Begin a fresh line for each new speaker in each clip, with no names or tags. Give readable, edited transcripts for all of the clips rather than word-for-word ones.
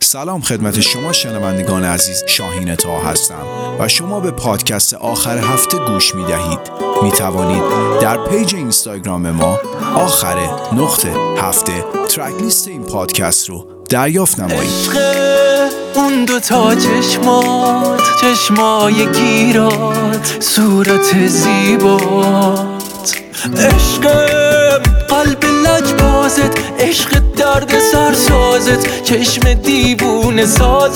سلام خدمت شما شنوندگان عزیز، شاهین طه هستم و شما به پادکست آخر هفته گوش می دهید. می توانید در پیج اینستاگرام ما آخر_هفته ترک لیست این پادکست رو دریافت نمایید.
اون دوتا چشمای گیرات، صورت زیبات، عشقم قلب لجبازت، عشق درد سرسازت، چشم دیوونه سازت،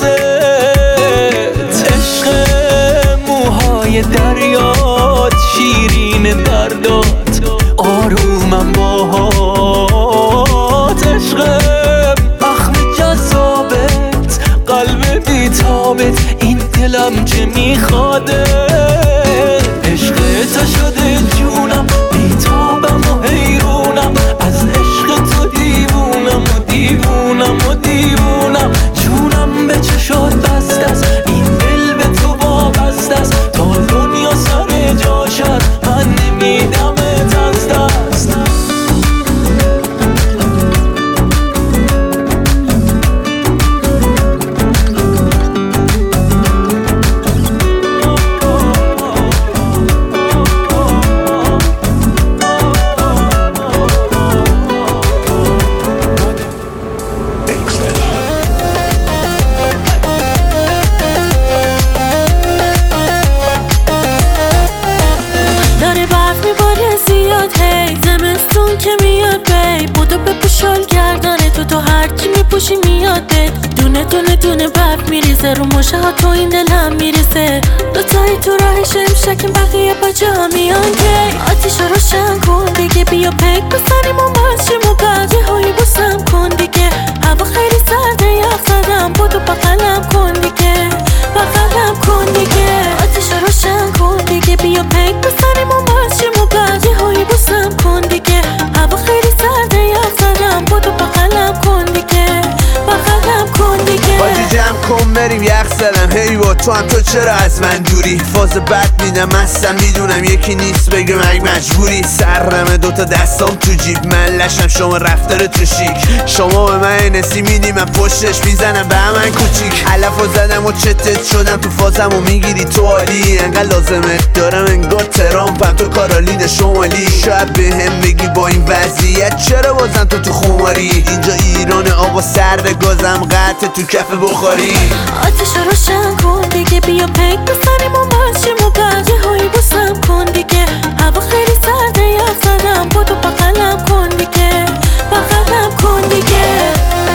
عشق موهای دریات، شیرین دردات، آرومم باهات، عشقم اخم جذابت، قلب بیتابت، این دلم چه میخواده، عشق تا شده جونم، بیتابم و حیرونم، از عشق تو دیوونم و دیوونم و دیوونم، جونم به چشات بسته است، این دل به تو وابسته است، تا دنیا سر جاشد من نمیدمت از دست. دونه برف میریزه رو مشه ها، تو این دلم میریزه، دوتایی تو راه شمشکیم، بقیه با جا میان که آتیش رو روشن کن دیگه، بیا پک بزنیم و ماشیم و بقیه هایی بوسم کن دیگه، هوا خیلی سرده یخ زدم، بودو بغلم کن دیگه، بغلم کن دیگه، آتیش رو روشن کن دیگه، بیا پک بزنیم و ماشیم و بقیه هایی بوسم کن دیگه، هوا خیلی سرده یخ زدم، بودو بغلم کن دیگه، بغلم کن دیگه.
باید جمع کن بریم یخ زدم، هی با تو هم تو چرا از من دوری، فاز بد میدم هستم میدونم یکی نیست بگه مگه مجبوری، سرمه دوتا دستام تو جیب، من لشم شما رفتار تو شیک، شما به من نسی میدی من پشتش میزنم به همن کوچیک، علفو زدم و چتت شدم تو فازم و میگیری تو عالی، انقدر لازمت دارم انگار ترامپم تو کارالین شمالی، شاید به هم بگی با این وضعیت چرا بازم تو خماری، اینجا ایران آقا سرد گازم قطع تو کف بخاری،
آتش رو روشن کن دیگه، بیا پک بزنیم و ماشیم و بقیه هایی بوسم کن دیگه، هوا خیلی سرده یخ زدم، بودو بغلم کن دیگه، بغلم کن دیگه.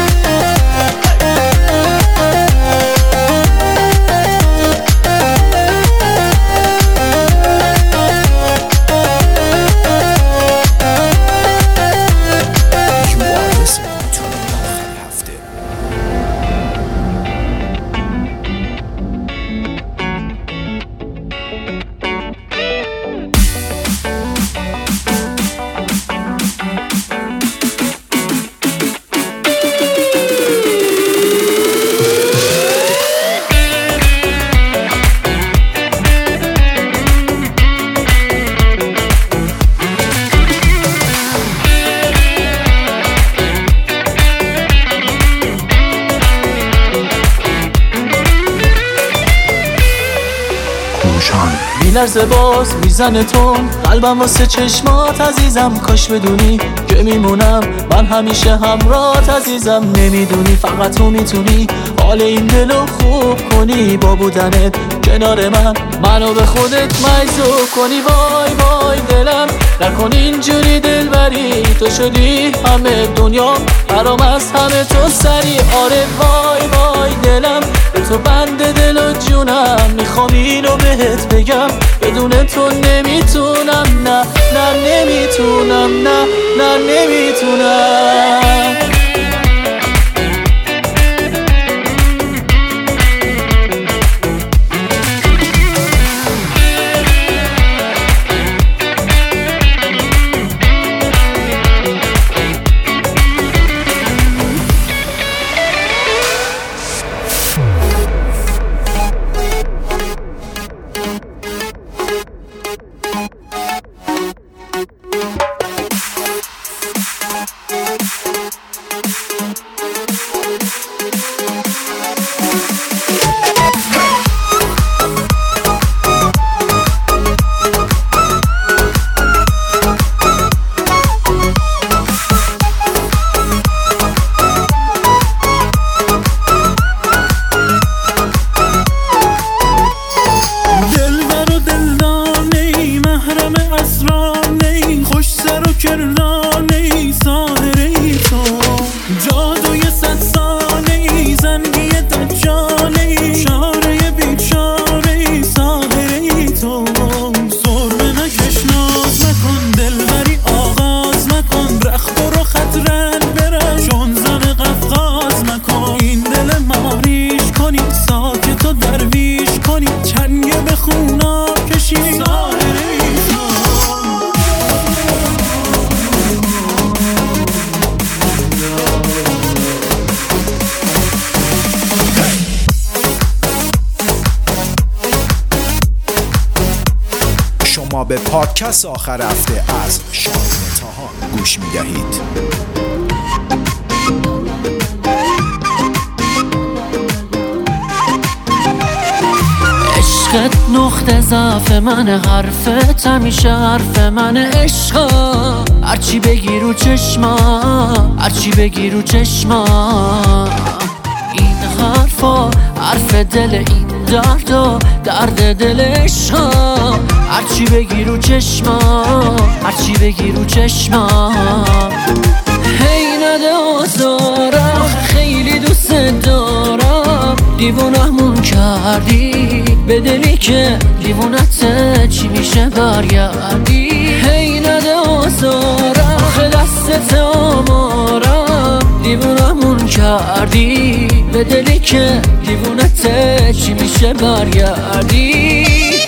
میلرزه باز میزنه تون قلبم واسه چشمات عزیزم، کاش بدونی که میمونم من همیشه همراهت عزیزم، نمیدونی فقط تو میتونی حال این دلو خوب کنی، با بودنت کنار منو به خودت مجذوب کنی، وای وای دلم نکن اینجوری دلبری، تو شدی همه دنیا برام از همه تو سری، آره وای وای دلم به تو بند دل و جونم، میخوام اینو بهت بگم بدون تو نمیتونم، نه نه نمیتونم، نه نه نمیتونم. منو درویش کنی، چنگه به خونم کشیدی ظاهر
شما به پادکست آخر هفته از شاهین طاها گوش میدهید.
عشقت نقطه ضعف منه، حرفت همیشه حرف منه. عشقا هرچی بگی رو چشمم، هرچی بگی رو چشمم. این حرفا حرف دل، این دردا درد دل. عشقا هرچی بگی رو چشمم، هرچی بگی رو چشمم. هی نده آزارم، خیلی دوست دارم. دیوونه‌مون کردی به دلی که دیوونته، چی میشه برگردی؟ هی نده آزارم، آخه دستت آمارم. دیوونه‌مون کردی به دلی که دیوونته، چی میشه برگردی؟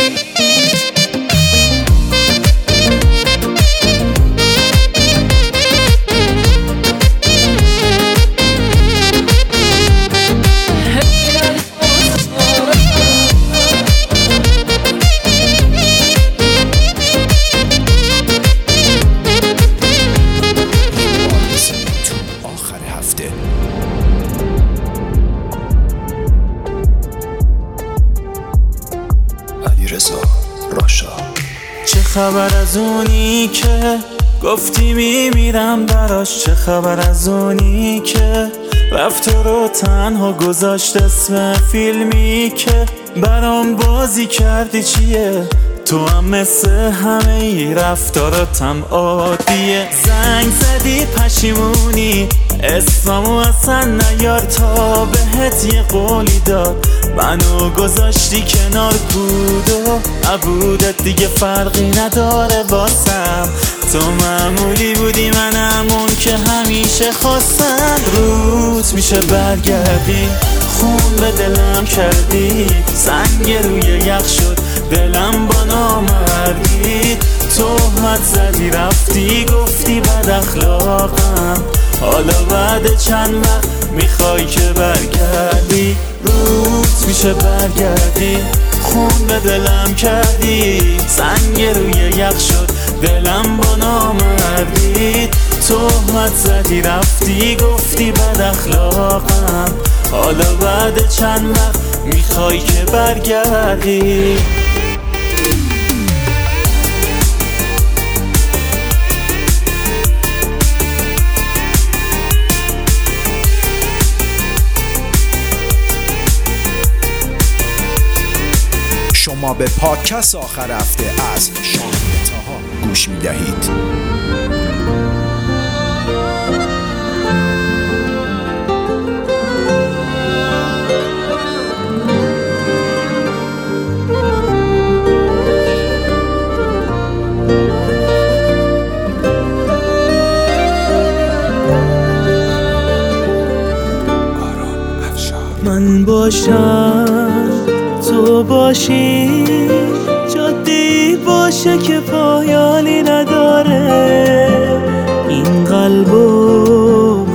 چه خبر از اونی که گفتی میمیرم براش؟ چه خبر از اونی که رفت رو تنها گذاشت؟ اسم فیلمی که برام بازی کردی چیه؟ تو هم مثل همه ای رفتاراتم عادیه. زنگ زدی پشیمونی، اسممو اصلا نیار تا بهت یه قولی داد. منو گذاشتی کنار، بود و عبودت دیگه فرقی نداره واسم. تو معمولی بودی، من همون که همیشه خواستم. روت میشه برگردی، خون به دلم کردی. سنگ روی یخ شد دلم با نامردی. تهمت زدی رفتی گفتی بد اخلاقم. حالا بعد چند وقت میخوای که برگردی. روت میشه برگردی، خون به دلم کردی. سنگ روی یخ شد دلم با نامردی. تهمت زدی رفتی گفتی بد اخلاقم. حالا بعد چند وقت میخوای که برگردی.
شما به پادکست آخر هفته از شاهین طاها گوش میدهید.
من باشم تو باشی، جادی باشه که پایانی نداره. این قلبو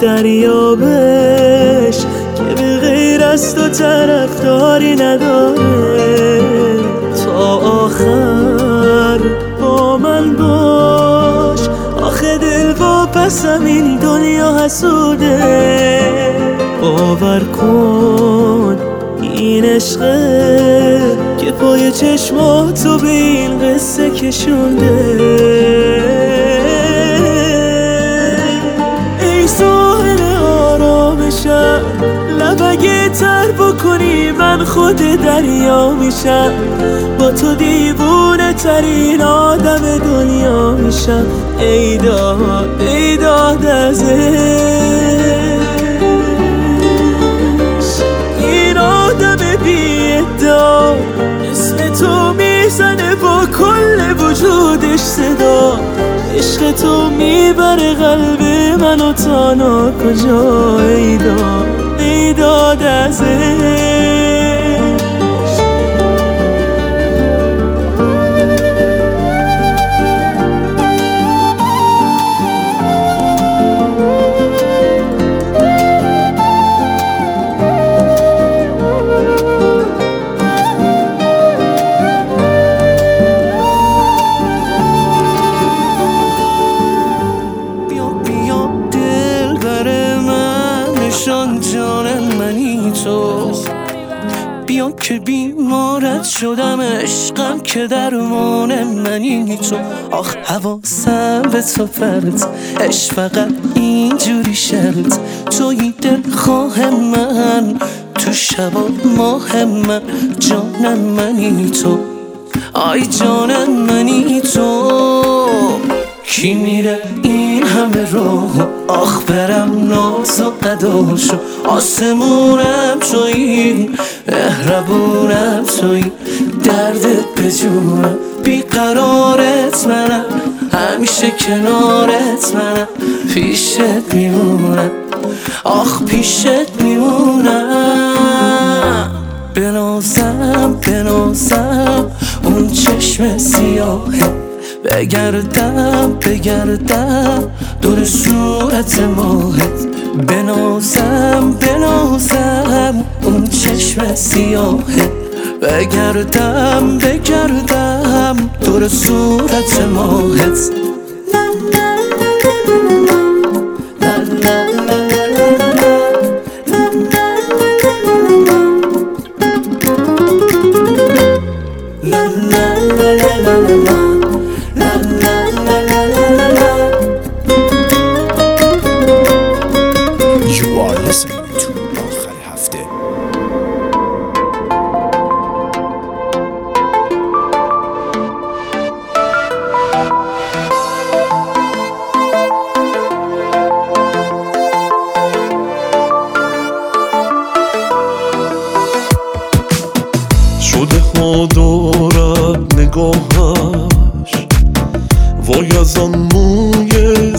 دریابش که به غیر از تو طرفداری نداره. تا آخر با من باش، آخه دل واپسم این دنیا حسوده. باور کن این عشقه که پای چشماتو به این قصه کشونده. ای ساحل آرامشم، لب اگه تر بکنی من خود دریا میشم. با تو دیوونه ترین آدم دنیا میشم. ای داد ای داد ازش، این آدم بی‌ادعا اسم تو میزنه با کل وجودش صدا. عشق تو میبره قلب منو تا ناکجا. ای داد ازش. بیا که بیمارت شدم، عشقم که درمان منی تو. آخ حواسم به تو پرت، عشق فقط اینجوری شرط. توی دلخواه من، تو شب و ماه من، جانم منی تو. آی جانم منی تو. کی میره این همه رو، آخ برم ناز و قداشو. آسمونم تویی، مهربونم تویی، دردت به جونم، بیقرارت منم، همیشه کنارت منم، پیشت میمونم، آخ پیشت میمونم. بنازم بنازم اون چشم سیاهه، بگردم بگردم دور صورت ماهت. بنازم بنازم اون چشم سیاهه، بگردم بگردم دور صورت ماهت.
شده ها دارد نگاهش، وای از آن موی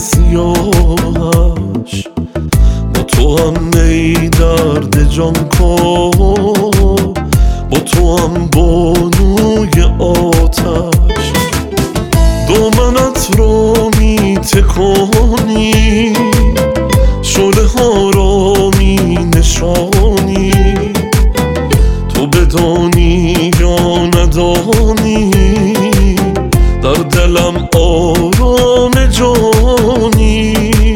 سیاهش. با تو هم ای درد جان کن، با تو هم بانوی آتش. دامنت را می تکانی، شعله ها را می نشانی. تو بدانی یا ندانی، در دلم آرام جانی.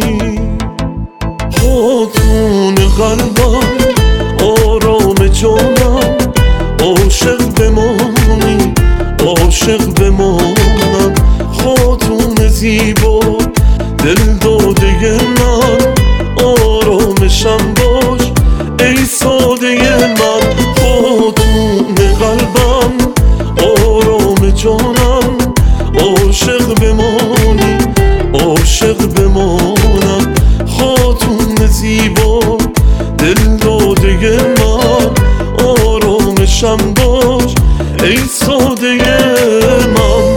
خاتون قلبم، آرام جانم، عاشق بمانی، عاشق بمانم. خاتون زیبا، دل داده من، آرامشم باش ای ساده من. خاتون قلبم، آرام جانم، عاشق بمانی، عاشق بمانم. خاتون زیبا، دل داده من، آرامشم باش ای ساده من.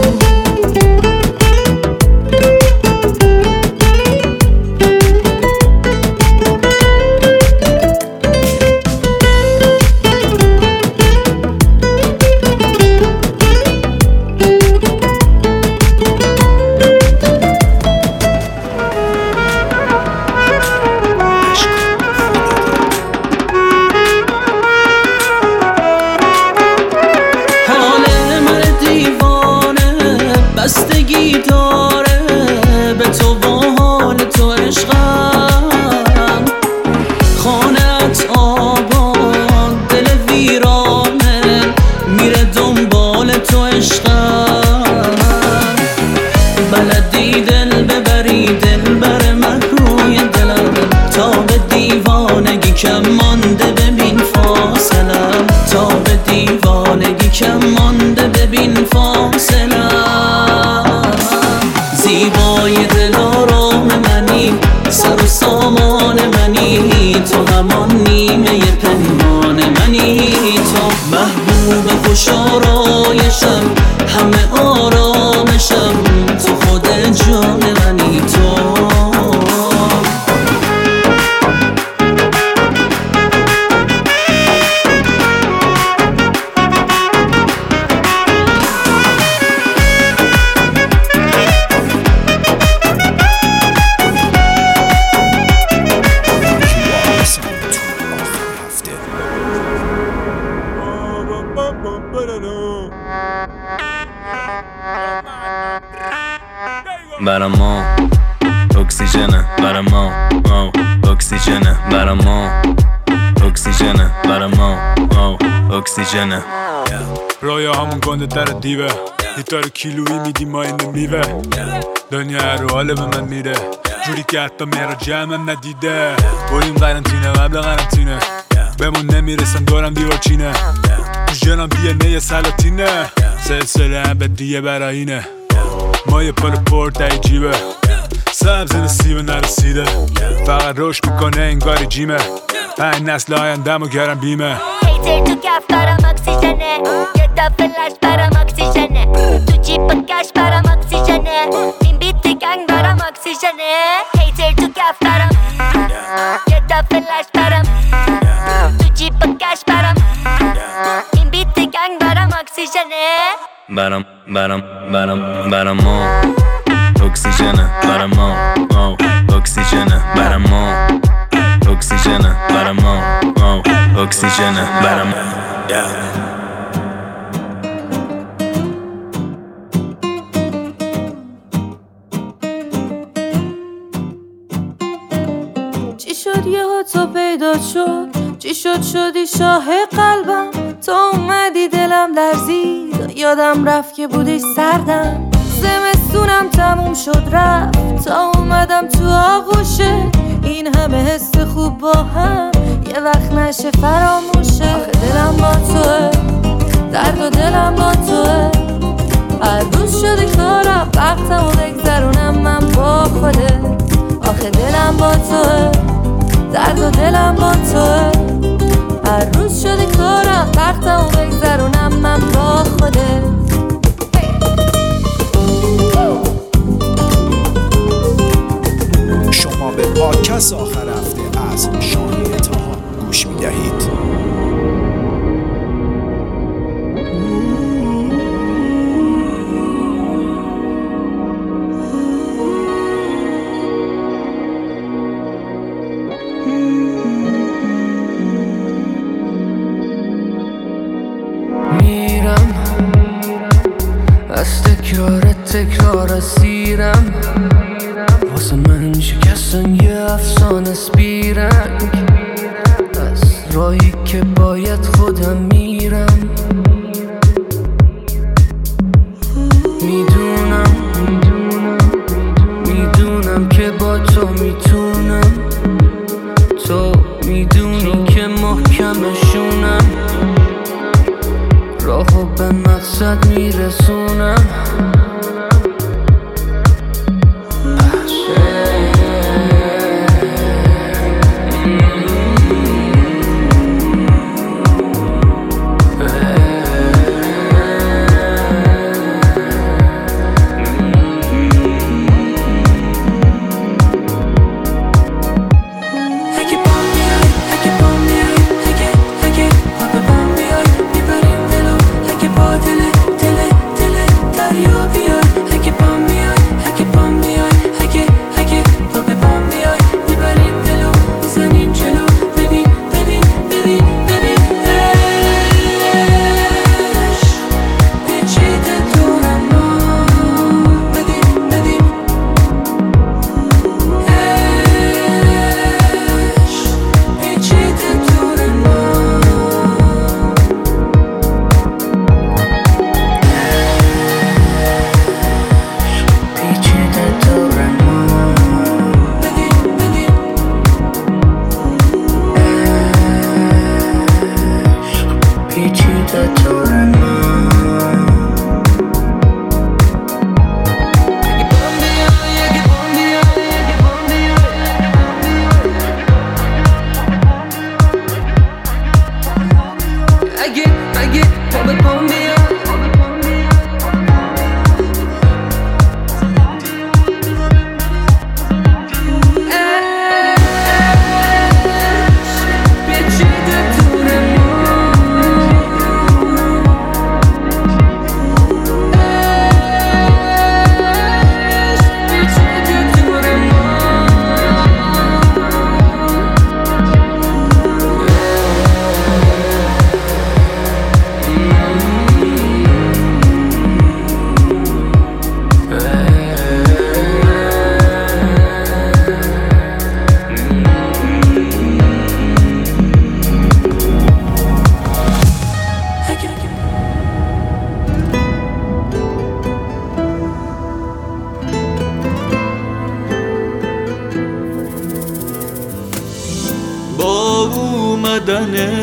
بستگی داره به تو و حال تو عشقم. خانت آبان، دل ویرانه، میره دنبال تو عشقم. بلدی دل ببری، دل بر من روی دلم. تا به دیوانگی کم مانده ببین فاصلم، تا به دیوانگی کم مانده ببین فاصلم. زیبای دلارام منی، سر و سامان منی، تو همان نیمه پنهان منی. تو محبوب خوش آرایشم، همه آرامشم، تو خود جان منی تو.
برا ما اکسیژنه، برا ما اکسیژنه، برا ما اکسیژنه. اکسیژنه برا ما اکسیژنه
رویا همون گنده در دیوه گیتار کیلویی میدیم ما اینو میوه دنیا رو حاله به من میره جوری که حتی میرا جمعم ندیده بریم قرنطینه قبل قرنطینه بمون نمیرسن دورم دیوارچینه جنم DNA سلاطینه سلسله ابدیه براینه ما یه پل پورت ای جیبه سبز نسیبه نرسیده فقط روش میکنه انگاری جیمه 5 نسل آیندم و گرم بیمه
هیتر تو کف برام اکسیژنه یه تا فلش برام اکسیژنه تو جیب کش برام اکسیژنه این بیت گنگ برام اکسیژنه هیتر تو کف برام یه تا فلش برام تو جیب کش برام این بیت گنگ برام اکسیژنه
برام ما اکسیژنه برام ما اکسیژنه برام ما اکسیژنه برام ما اکسیژنه برام
چی شد یهو تو پیدا شد چی شدی شاه قلبم تو اومدی دلم لرزید یادم رفت که بودی سردم زمستونم تموم شد رفت تا اومدم تو آغوشه این همه حس خوب با هم یه وقت نشه فراموشه آخه دلم با توه درد و دلم با توه هر روز شده کارم وقتمو بگذرونم من با خوده آخه دلم با توه درد و دلم با توه هر روز شده کارم وقتمو بگذرونم من با خوده
شما به پادکست آخر هفته از شاهین طاها گوش میدهید.
میرم از تکرار اسیرم واسه من شکستن یه افسانه است بیرنگ از راهی که باید خودم میرم میدونم که با تو میتونم تو میدونی که محکمشونم راهو به مقصد میرسونم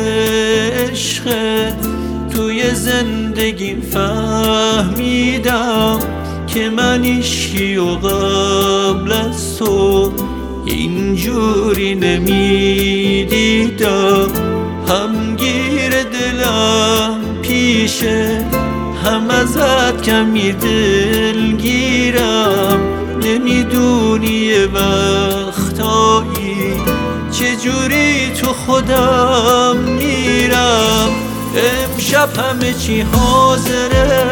عشقه توی زندگیم فهمیدم که من هیچکی و قبل از تو اینجوری نمیدیدم. هم گیر دلم پیشه، هم ازت کمی دلگیرم. نمیدونی یه وقتایی چجوری تو خودم میرم. امشب همه چی حاضره،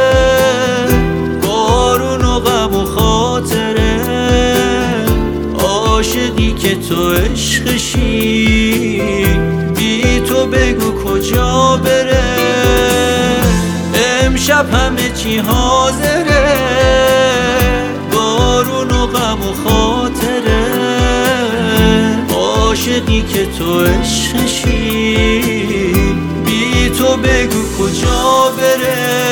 بارون و غم و خاطره. عاشقی که تو عشقشی، بی تو بگو کجا بره. امشب همه چی حاضره، بارون و غم و خاطره. عاشقی که تو عشقشی، بی تو بگو کجا بره.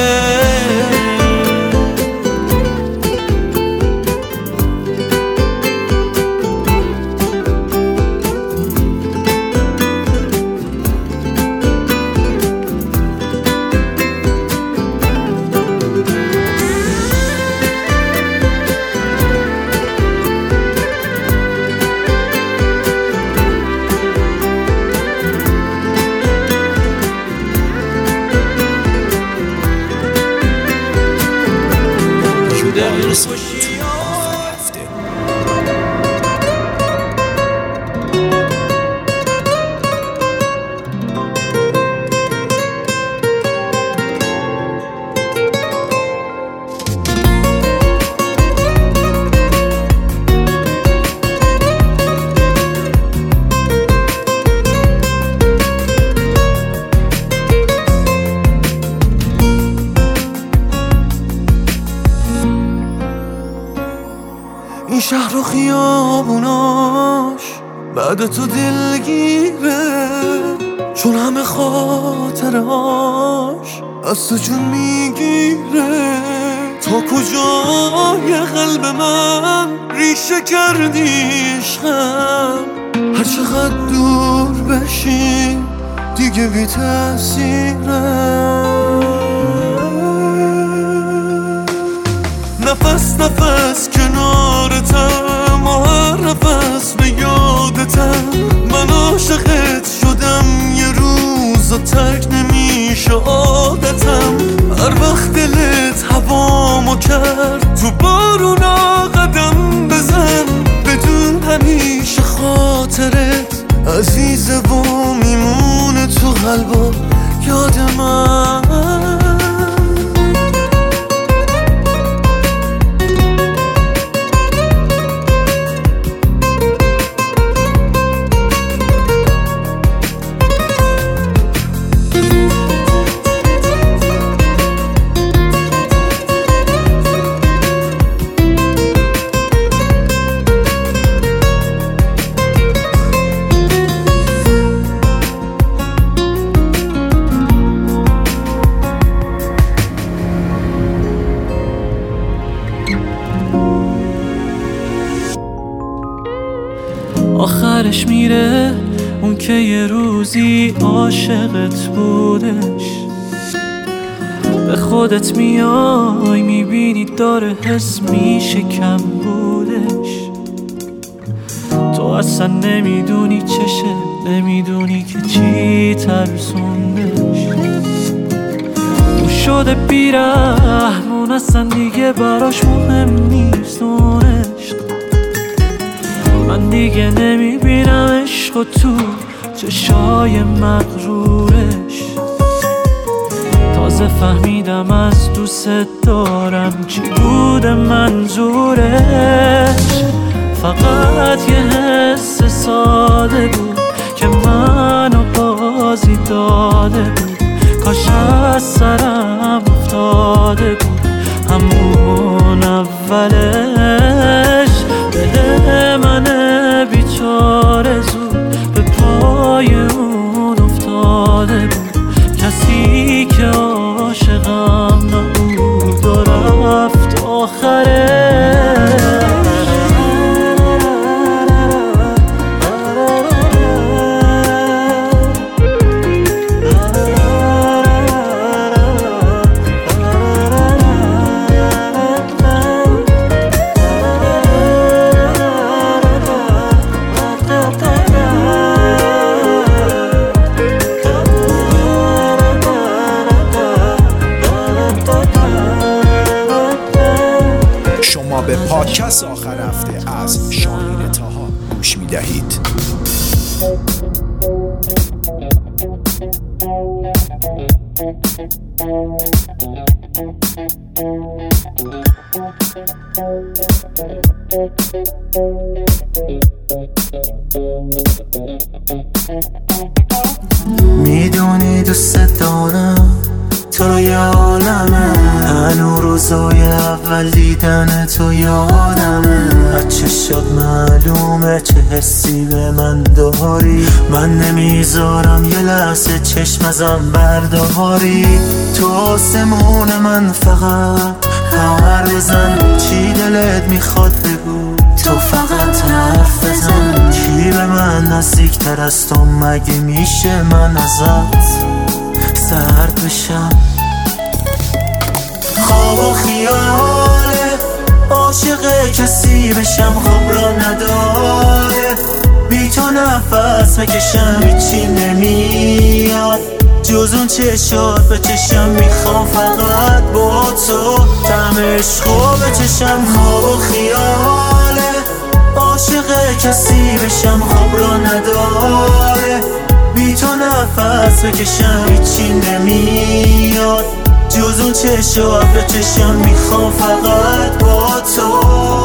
این شهر و خیابوناش بعد تو دلگیره، چون همه خاطرهاش از تو جون میگیره. تا کجای قلب من ریشه کردی عشقم، هر چقدر دور بشی دیگه بی تأثیره. نفس نفس کنارتم و هر نفس به یادتم. من عاشقت شدم یه روز و ترک نمیشه عادتم. هر وقت دلت هوامو کرد تو بارونا قدم بزن. بدون همیشه خاطرت عزیزه و میمونه تو قلبا یاد من.
آخرش میره اون که یه روزی عاشقت بودش. به خودت میای میبینی داره حس میشه کم بودش. تو اصلا نمیدونی چشه، نمیدونی که چی ترسوندش. اون شده بیرحمون، اصلا دیگه براش مهم نیست اون عشق. من دیگه نمیبینم عشق و تو چشای مغرورش. تازه فهمیدم از دوست دارم چی بوده منظورش. فقط یه حس ساده بود که منو بازی داده بود. کاش از سرم افتاده بود همون اولش. دل من بیچاره زود به پای اون افتاده بود. کسی که عاشقم نبود و رفت آخرش.
پادکست آخر هفته از شاهین طاها گوش میدهید.
میدونی دوست دارم تو رو یادمه، هنو روزای اول دیدن تو یادمه، از چشات معلومه چه حسی به من داری، من نمیذارم یه لحظه چشم ازم برداری، تو آسمون من فقط خبر بزن، چی دلت میخواد بگو تو فقط حرف بزن، کی به من نزدیکتر از تو مگه میشه من ازت سرد بشم، خواب و خیاله عاشق کسی بشم خواب را نداره، بی تو نفس بکشم هیچی نمیاد جز اون چشات به چشم، میخوام فقط با تو طعم عشقو بچشم، خواب و خیاله عاشق کسی بشم خواب را نداره، بی تو نفس بکشم هیچی نمیاد جز اون چشات به چشم، میخوام فقط با تو.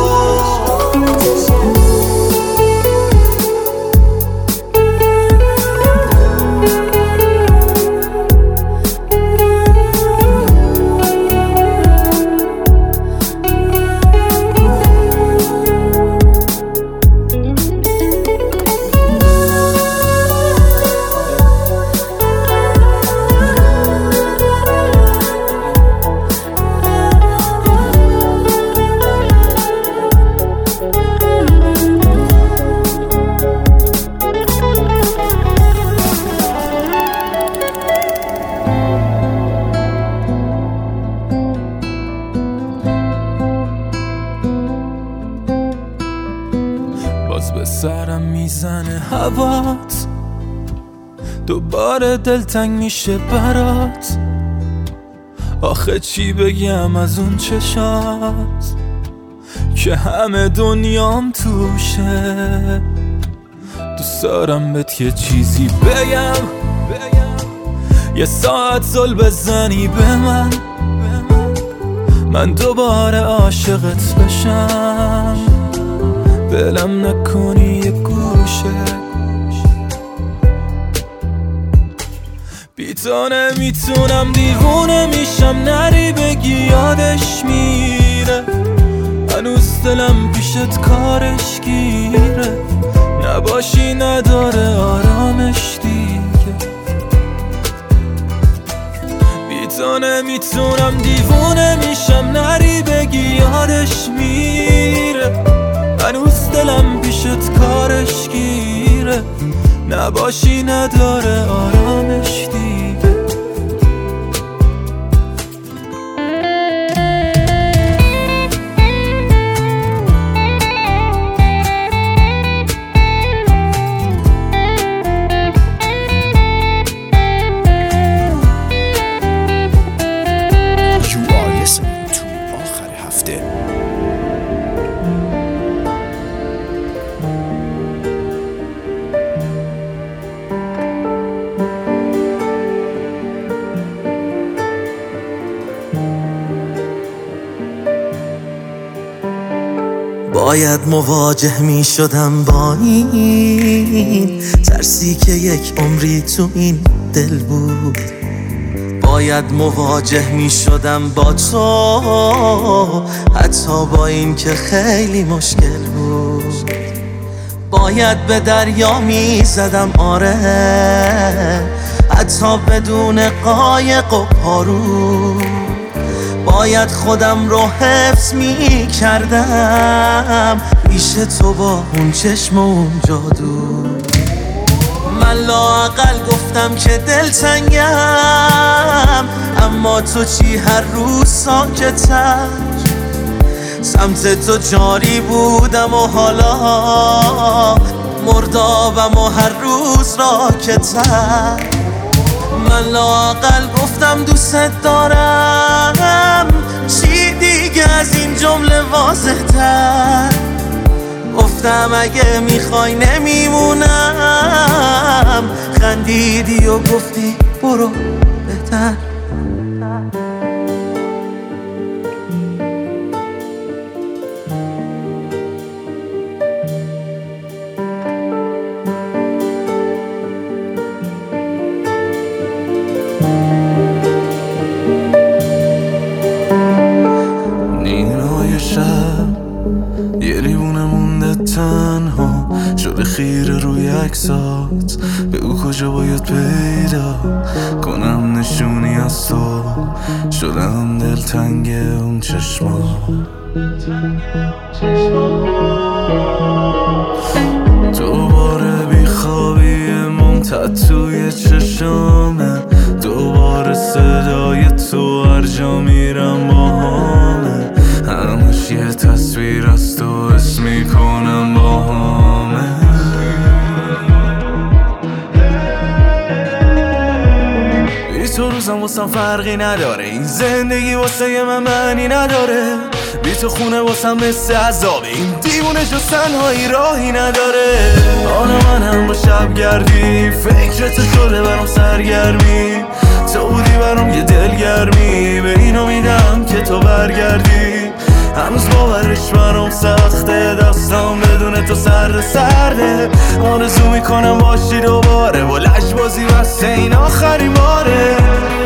سرم میزنه هوات، دوباره دلتنگ میشه برات، آخه چی بگم از اون چشات که همه دنیام توشه، دوست دارم بهت یه چیزی بگم، یه ساعت زل بزنی به من دوباره عاشقت بشم، بلم نکنی یه گوشه، بی تو نمیتونم دیوونه میشم، نری بگی یادش میره، هنوز دلم پیشت کارش گیره، نباشی نداره آرامش دیگه، بی تو نمیتونم دیوونه میشم، نری بگی یادش میره، هنوز دلم پیشت کارش گیره، نباشی نداره آرامش دیگه.
باید مواجه می شدم با این ترسی که یک عمری تو این دل بود، باید مواجه می شدم با تو حتی با این که خیلی مشکل بود، باید به دریا می زدم آره حتی بدون قایق و پارو، باید خودم رو حفظ می کردم پیش تو با اون چشم و اون جادو، من لااقل گفتم که دلتنگم، اما تو چی هر روز ساکت‌تر، سمت تو جاری بودم و حالا مردابم و هر روز راکت‌تر، من لااقل گفتم دوست دارم، چی دیگه از این جمله واضح تر گفتم اگه میخوای نمیمونم، خندیدی و گفتی برو بهتر.
نیمای شب یه لیوونه مونده تنها شده خیره روی عکسات، بگو کجا باید پیدا کنم نشونی از تو، شدم دلتنگ اون چشما. دوباره بیخوابی ممتد توی چشامه، دوباره صدای تو هر جا میرم با همه، همش یه تصویر از تو اسم میکنم با همه. بی تو روزم واسم فرقی نداره، این زندگی واسه من معنی نداره، بی تو خونه واسم مثل عذابه، این دیوونه جز تنهایی راهی نداره. حال من هم با شب گردی فکرت شده برام سرگرمی، تو بودی برام یه دلگرمی، به اینو میدم که تو برگردی. هنوز باورش برام سخته، دستم بدون تو سرده، آرزو میکنم باشی دوباره، با لجبازی بسته این آخرین باره.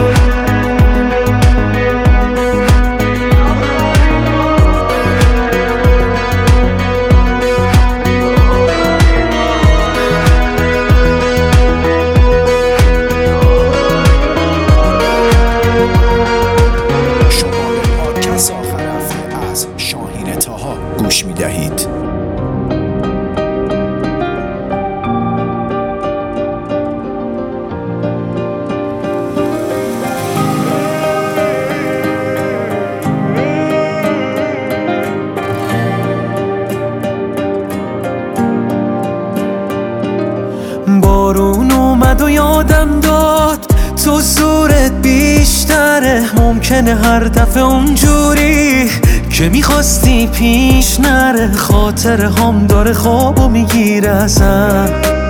شاهین طاها گوش میدهید.
بارون اومد و یادم داد تو زورت بیشتره، ممکنه هر دفعه اونجوری که میخواستی پیش نره، خاطر هم داره خوابو میگیره ازم،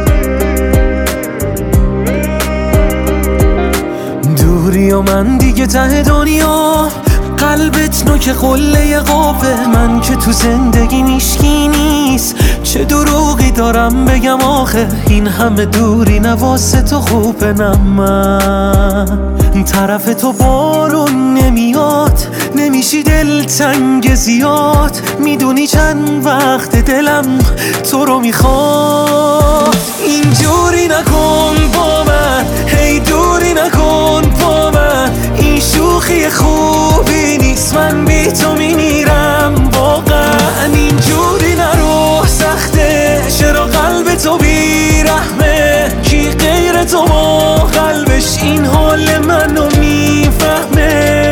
دوری و من دیگه ته دنیا، قلبت نوک قله قابه، من که تو زندگی میشکی نیست، چه دروغی دارم بگم آخه، این همه دوری نواسه تو خوبه، نه من طرف تو بارون نمیاد، نمیشی دلتنگ زیاد، میدونی چند وقت دلم تو رو میخواد. اینجوری نکن با من، هی دوری نکن با من، این شوخی خوبی نیست، من بی تو میمیرم واقعا. اینجوری نرو سخته، چرا قلب تو بیرحمه، کی غیر تو با قلبش این حال منو میفهمه.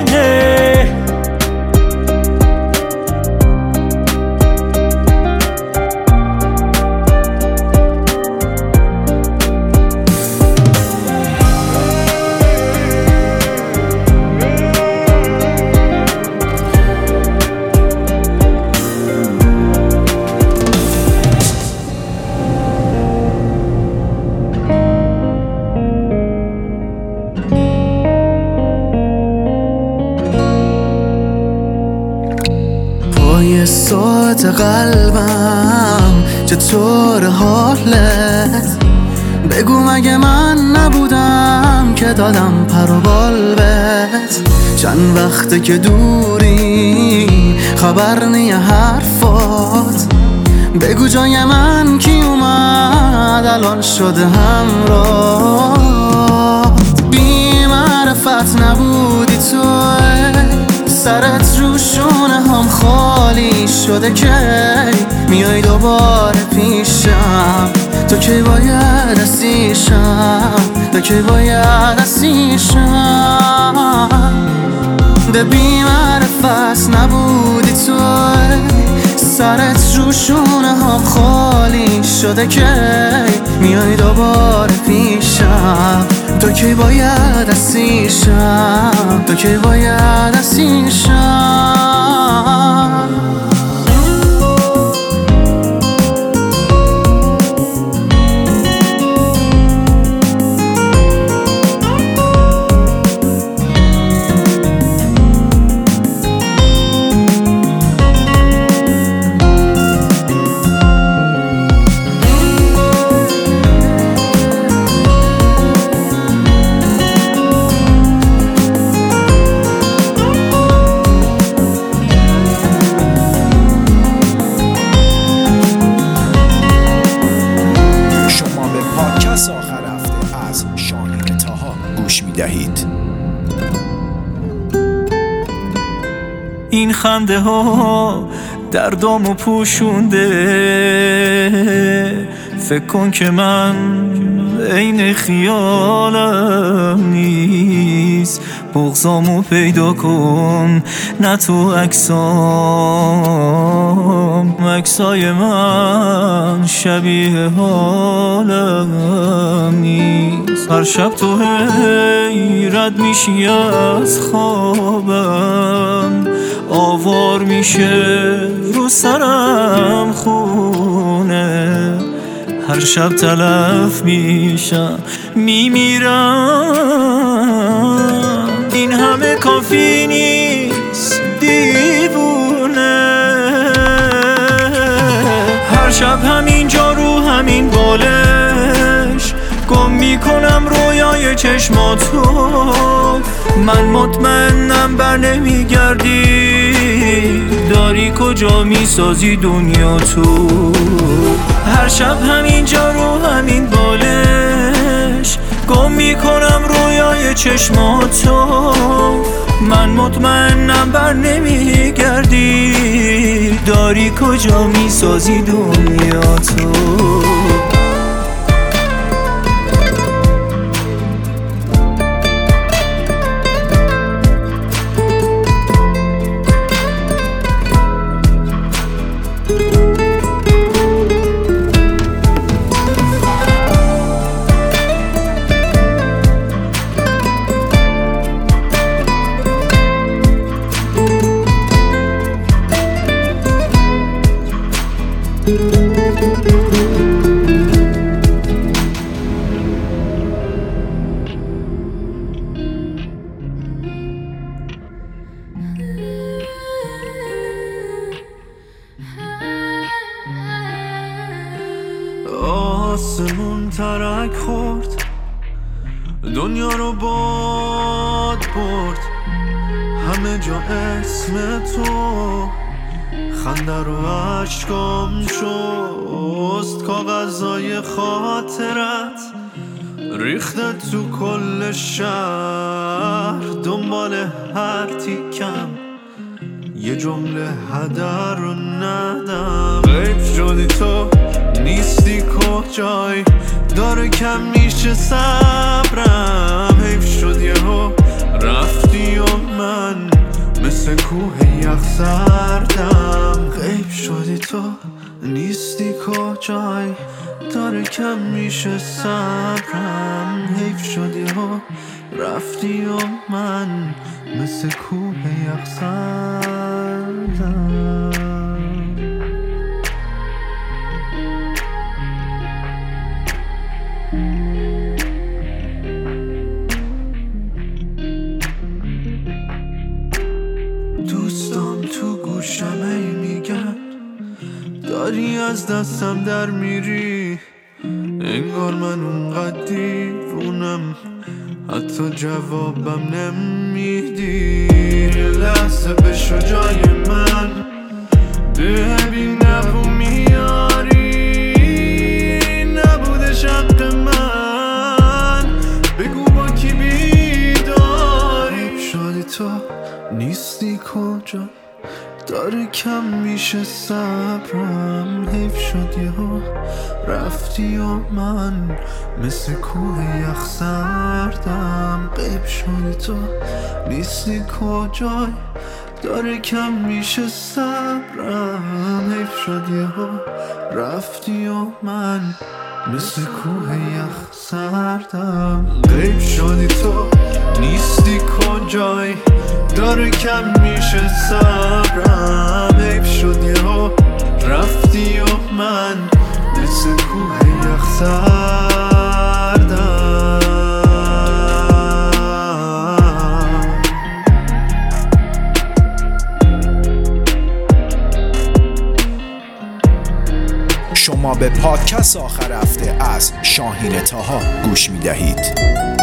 پای ساعت قلبم چطور حالت، بگو مگه من نبودم که دادم پر و بال بهت، چند وقته که دوری خبر نیه حرفات، بگو جای من کی اومد الان شده همراه. بی معرفت نبودی تو، سرت رو شونه هم خالی شده، که میای دوباره پیشم، تو کی باید اسیشم، تو کی باید اسیشم. به بی معرفت نبودی تو، سرت رو شونه هم خالی شده، که میای دوباره پیشم، تو کی باید اسیشم، تو کی باید اسیشم.
این خنده ها دردامو پوشونده، فکر کن که من عین خیالم نیست. بغضامو پیدا کن نه تو عکسام، عکسای من شبیه حالم نیست. هر شب تو رد میشی از خوابم، آوار میشه رو سرم خونه. هر شب تلف میشم میمیرم، این همه کافی نیست دیوونه. هر شب همینجا رو همین بالش گم میکنم رویای چشماتو. من مطمئنم بر نمیگردی، داری کجا میسازی دنیا تو. هر شب همینجا رو همین بالش گم میکنم رویای چشماتو. من مطمئنم بر نمیگردی، داری کجا میسازی دنیا تو.
آسمون ترک خورد، دنیا رو باد برد، همه جا اسم تو. خنده رو عشقام شست، کاغذای خاطرت ریخته تو کل شهر. دنبال هر تیکم یه جمله هدر رو ندم. غیب شدی تو نیستی کجای، داره کم میشه صبرم. حیف شد یهو رفتی و من مثل کوه یخ سردم. غیب شدی تو نیستی کجای، داره کم میشه صبرم. حیف شد یهو رفتی و من مثل کوه یخ سردم. دوستان تو گوشم ای میگن داری از دستم در میری. انگار من اونقدر دیوونم حتی جوابم نمیدی. لحظه بشو جای من، ببین نبو میاری. نبودش حق من، بگو با کی بیداری. شدی تو نیستی کجا، داره کم میشه صبرم. حیف شد یهو رفتی و من مثل کوه یخ سردم. غیب شدی تو نیستی کجای، داره کم میشه صبرم. حیف شد یهو رفتی و من مثل کوه یخ سردم. غیب شدی تو نیستی کجای، داره کم میشه صبرم. حیف
شما به پادکست آخر هفته از شاهین طاها گوش می دهید.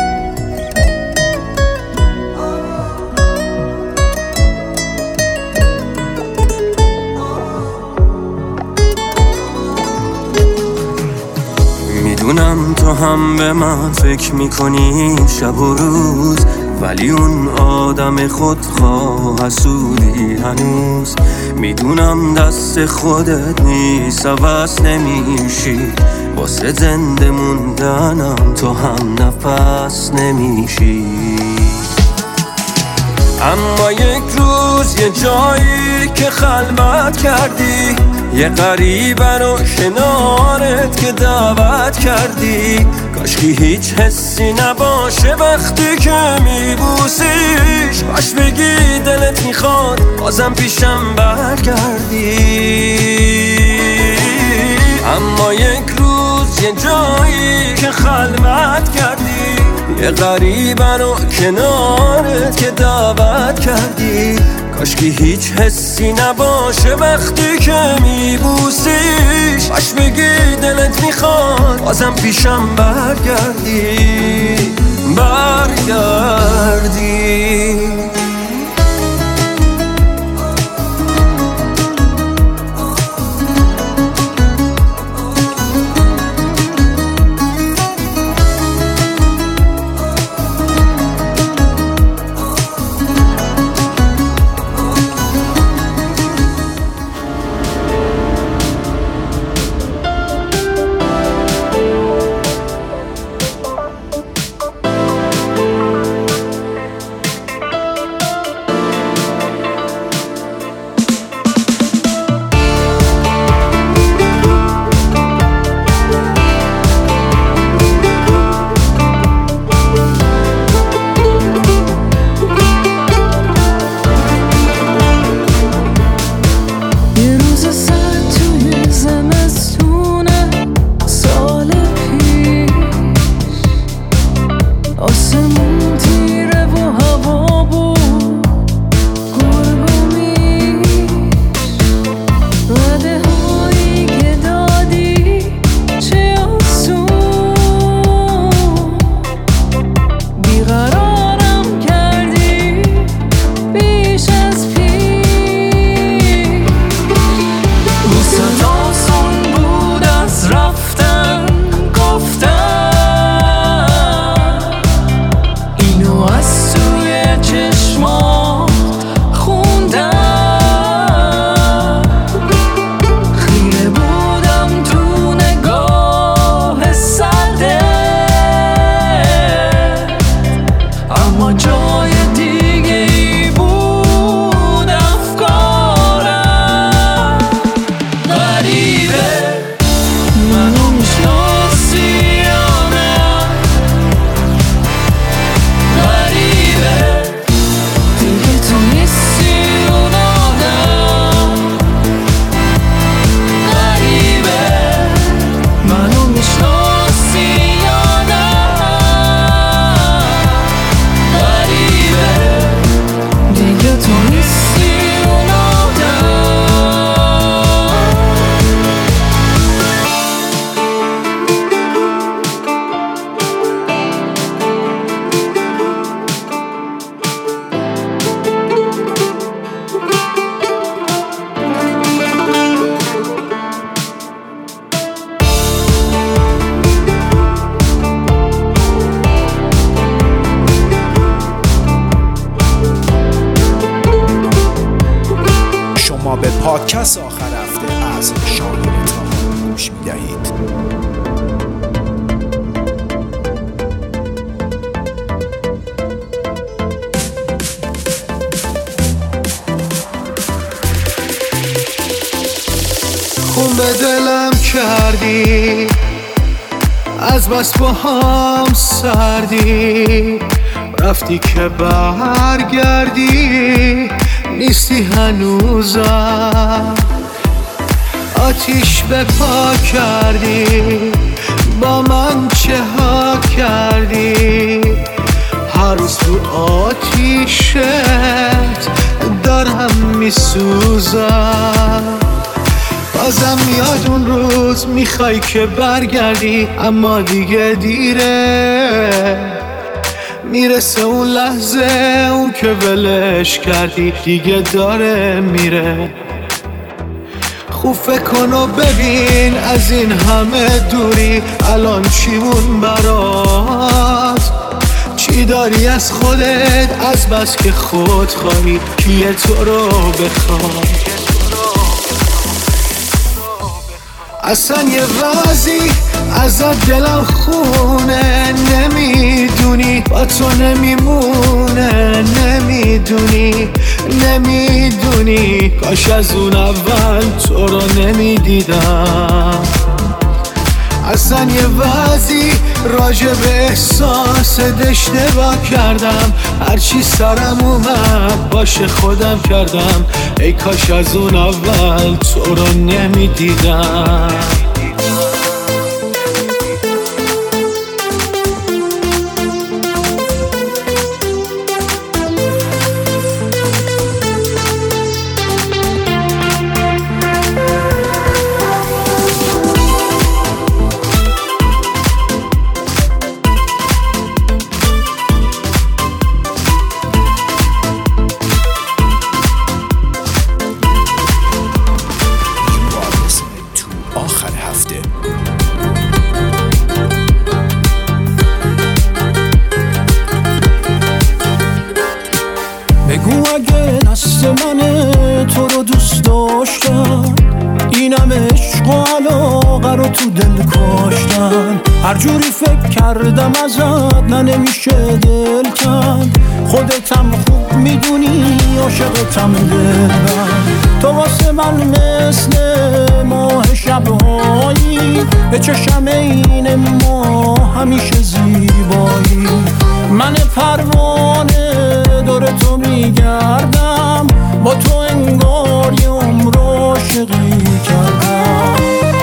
میدونم تو هم به من فکر میکنی شب و روز، ولی اون آدم خودخواه حسودی هنوز. میدونم دست خودت نیست عوض نمیشی، واسه زنده موندنم تو هم نفس نمیشی. اما یک روز یه جایی که خلوت کردی، یه غریبه رو کنارت که دعوت کردی، کاشکی هیچ حسی نباشه وقتی که میبوسیش، باش بگی دلت میخواد بازم پیشم برگردی. اما یک روز یه جایی که خلوت کردی، یه غریبه رو کنارت که دعوت کردی، کاشکی هیچ حسی نباشه وقتی که میبوسیش، باش بگی دلت میخواد بازم پیشم برگردی.
به پادکست آخر هفته از شاهین طاها گوش می‌دهید.
خون به دلم کردی، از بس با هم سردی، رفتی که برگردی نیستی هنوزم. آتیش به پا کردی، با من چه ها کردی؟ هر روز تو آتیشت دارم میسوزم. بازم میاد اون روز میخوای که برگردی، اما دیگه دیره. میرسه اون لحظه اون که ولش کردی دیگه داره میره. خوب فکر کن و ببین از این همه دوری الان چیمون برات؟ چی داری از خودت از بس که خود خواهی کیه تو رو بخواد؟ اصلا یه وضعی ازت دلم خونه، نمیدونی با تو نمیمونه، نمیدونی کاش از اون اول تو رو نمیدیدم. اصلا یه وضعی راجع به احساست اشتباه کردم، هرچی سرم اومد باشه خودم کردم. ای کاش از اون اول تو رو نمیدیدم.
بگو اگه دست منه تو رو دوست داشتم، اینم عشق و علاقه رو تو دل کاشتم. هر جوری فکر کردم ازت نه نمیشه دل کن، خودتم خوب میدونی عاشقتم دلم. تو واسه من مثل ماه شبهایی، به چشم این ما همیشه زیبایی. من پروانه دور تو میگردم، با تو انگار یه عمر عاشقی کردم.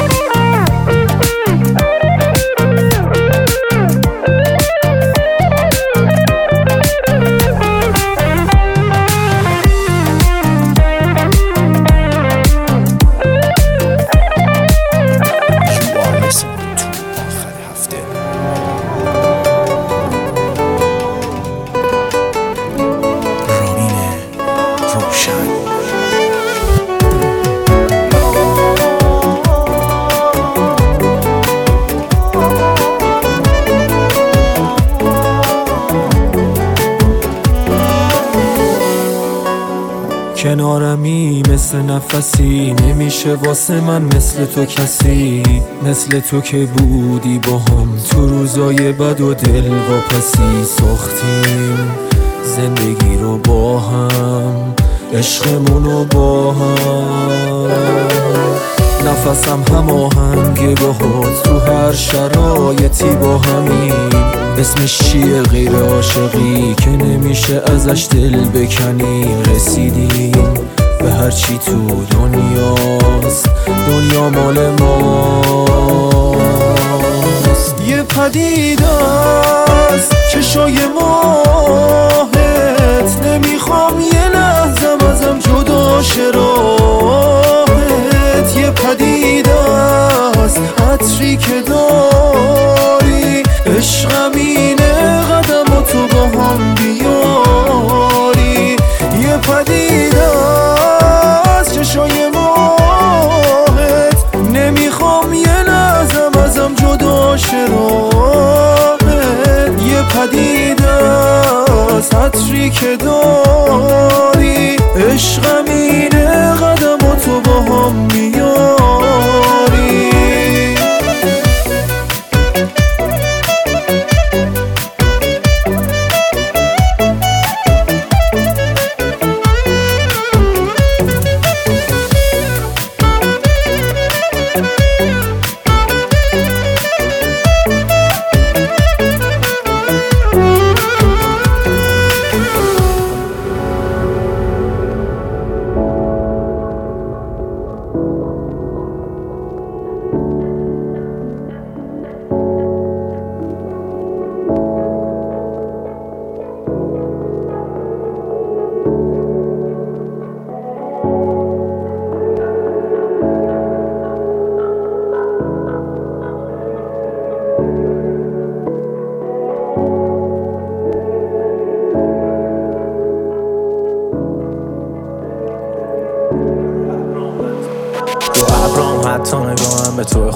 کنارمی مثل نفسی، نمیشه واسه من مثل تو کسی. مثل تو که بودی با هم تو روزای بد و دل واپسی. ساختیم زندگی رو با هم، عشقمونو با هم. نفسم هماهنگه باهات تو هر شرایطی با همیم. اسمش چیه غیر عاشقی که نمیشه ازش دل بکنیم. رسیدیم به هرچی تو دنیاست، دنیا مال ماست. یه پدیدست چشای ماهت، نمیخوام یه لحظم ازم جدا شه راهت. یه پدیدست عطری که داری، عشقم اینه قدم و تو با هم بیاری. یه پدیدست چشای ماهت، نمیخوام یه لحظم ازم جدا شه راهت. یه پدیدست عطری که داری، عشقم اینه قدم و تو با هم بیاری.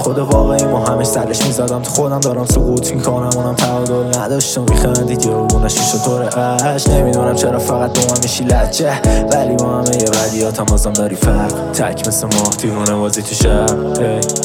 خود واقعی ما همش سرش میزدم تو خودم دارم سقوط میکنم اونم تعادل نداشتم میخندید یا بونه شیشو طور اش نمیدونم چرا فقط با من میشی لجه ولی با همه یه بدیاتم بازم داری فرق تک مثل ماه دیوونه بازی تو شب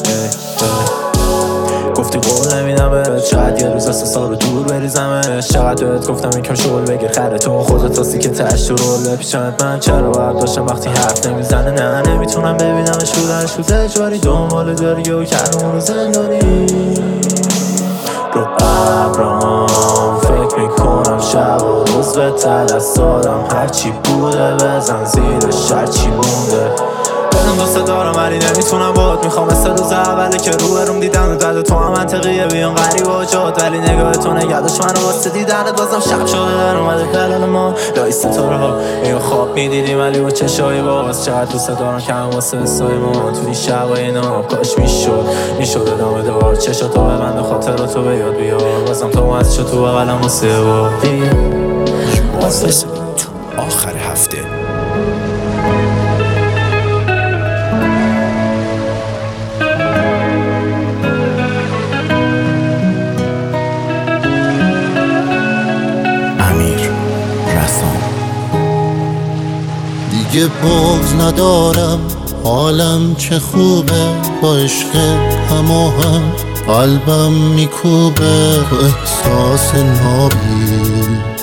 گفتی قول نمیدم بهت شاید یه روز از سال دور بریزمش چقدر بهت گفتم این کم شغل بگیر خرتون خودت هستی که تش تو رول پیچانت من چرا باید باشم وقتی حرف نمیزنه نه نمیتونم ببینمش رو اجباری دنبال داری و کردم رو زندانی رو ابرام فکر میکنم شب و روز بهتر از دادم هرچی بوده بزن زیرش هرچی مونده بدم دوست دارم ولی نمیتونم باید میخوام مثل روز اوله که رو بروم دیدن و دل تو هم منطقیه بیان غریب و جاد ولی نگاه تو نگردش من رو واسه دیدنت بازم شب شده در اومده خلال ما لای ستاره ها اینو خواب میدیدیم ولی با چشای باز چقدر دوست دارم که هم واسه حسای ما تو این شبای ناب کاش میشد ادامه دار چشاتو ببند خاطراتو به یاد بیار بازم تو از چه تو بغلم واسه با
تو آخر هفته
دیگه بغض ندارم حالم چه خوبه با عشق هماهم قلبم میکوبه تو احساس نابی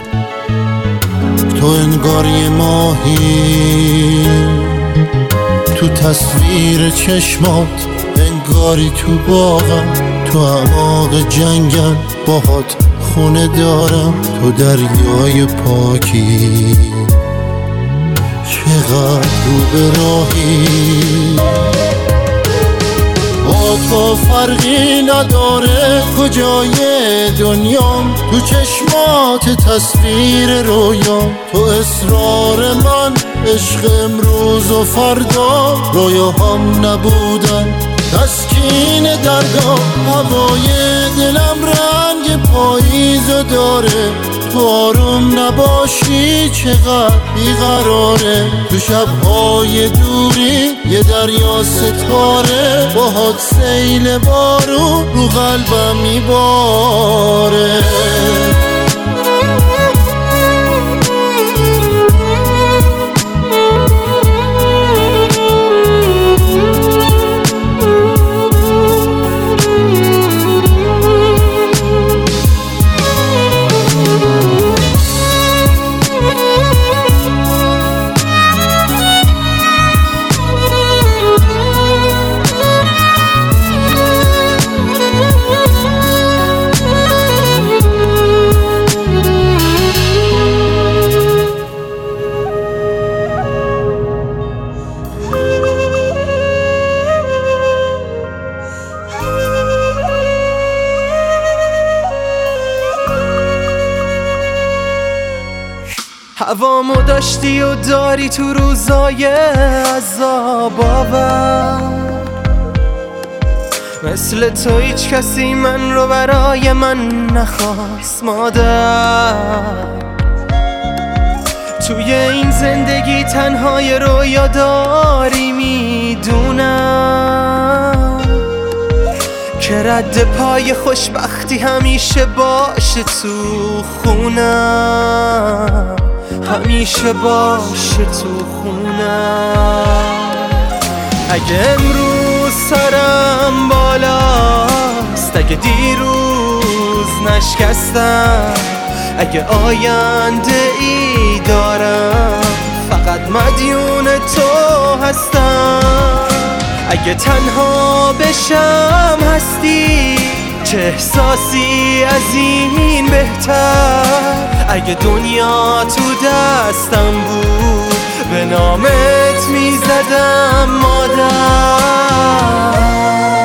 تو انگار یه ماهی تو تصویر چشمات انگاری تو باغم تو اعماق جنگل باهات خونه دارم تو دریای پاکی چقدر رو به راهی با تو فرقی نداره کجای دنیام تو چشمات تصویر رویام تو اصرار من عشق امروز و فردا رویاهام نبودن تسکین دردا هوای دلم رنگ پاییز داره تو آروم نباشی چقدر بیقراره تو شبهای دوری یه دریا ستاره باهات سیل بارون رو قلبم میباره
هوامو داشتی و داری تو روزای عذاب‌آور مثل تو هیچ کسی من رو برای من نخواست مادر توی این زندگی تنهای رویا داری میدونم که رد پای خوشبختی همیشه باشه تو خونم همیشه باشه تو خونم اگه امروز سرم بالاست اگه دیروز نشکستم اگه آینده ای دارم فقط مدیون تو هستم اگه تنها بشم هستی چه احساسی از این بهتر اگه دنیا تو دستم بود به نامت میزدم مادر